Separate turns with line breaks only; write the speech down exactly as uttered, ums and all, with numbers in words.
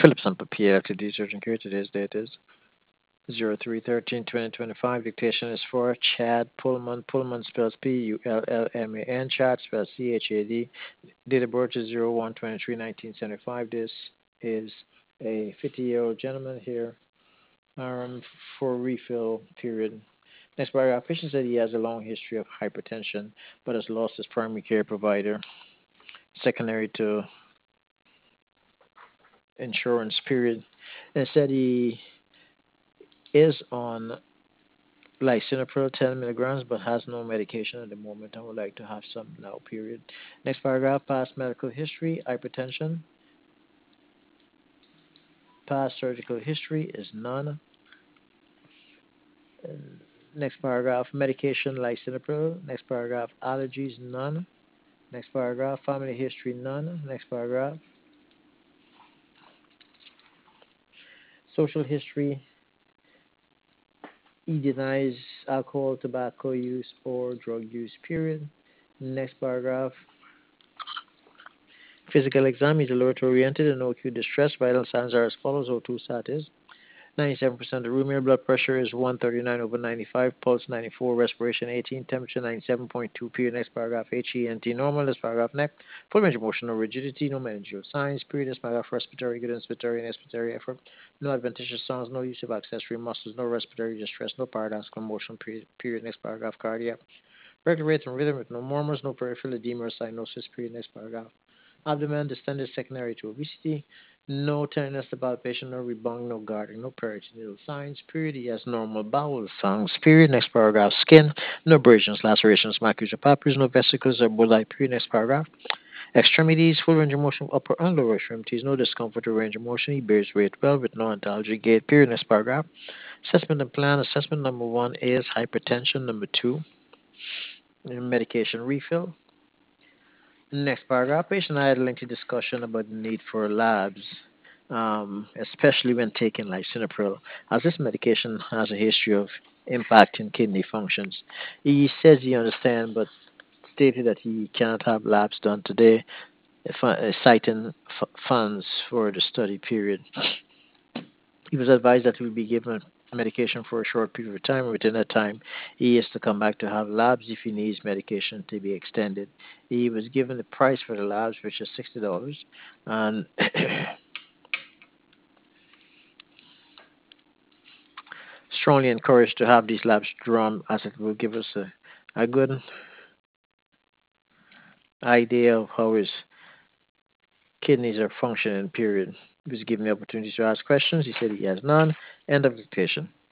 Phillips and Papier to detergent care. Today's date is zero three thirteen twenty twenty-five. Dictation is for Chad Pullman. Pullman spells P U L L M A N. Chad spells C H A D. Date of birth is zero one twenty-three nineteen seventy-five. This is a fifty-year-old gentleman here um, for refill period. Next paragraph. Patient said he has a long history of hypertension, but has lost his primary care provider, secondary to insurance period. And said he is on lisinopril ten milligrams, but has no medication at the moment and would like to have some now, period. Next paragraph, past medical history, hypertension. Past surgical history is none. Next paragraph, medication, lisinopril. Next paragraph, allergies, none. Next paragraph, family history, none. Next paragraph, social history, he denies alcohol, tobacco use, or drug use, period. Next paragraph, physical exam, he's alert oriented and no acute distress. Vital signs are as follows: O two sat is ninety-seven percent of the room air, blood pressure is one thirty-nine over ninety-five, pulse ninety-four, respiration eighteen, temperature ninety-seven point two. Period. Next paragraph, H E N T normal. This paragraph, next. Full range of motion, no rigidity, no meningeal signs. Period. This paragraph, respiratory, good inspiratory and expiratory effort. No adventitious sounds, no use of accessory muscles, no respiratory distress, no paradoxical motion. Period. Period. Next paragraph, cardiac. Regular rate and rhythm with no murmurs, no peripheral edema or cyanosis. Period. Next paragraph. Abdomen distended secondary to obesity. No tenderness to palpation, no rebound, no guarding, no peritoneal signs. Period. He has normal bowel sounds. Period. Next paragraph. Skin. No abrasions, lacerations, macules, or papules, no vesicles or bullae. Period. Next paragraph. Extremities, full range of motion, upper and lower extremities, no discomfort or range of motion. He bears weight well with no antalgic gait. Period. Next paragraph. Assessment and plan. Assessment number one is hypertension. Number two, medication refill. Next paragraph, patient had a lengthy discussion about the need for labs, um, especially when taking lisinopril, as this medication has a history of impacting kidney functions. He says he understands, but stated that he cannot have labs done today, uh, citing f- funds for the study period. He was advised that he would be given medication for a short period of time. Within that time, he is to come back to have labs if he needs medication to be extended. He was given the price for the labs, which is sixty dollars, and strongly encouraged to have these labs drawn, as it will give us a, a good idea of how his kidneys are functioning. Period. He was given the opportunity to ask questions. He said he has none. End of dictation.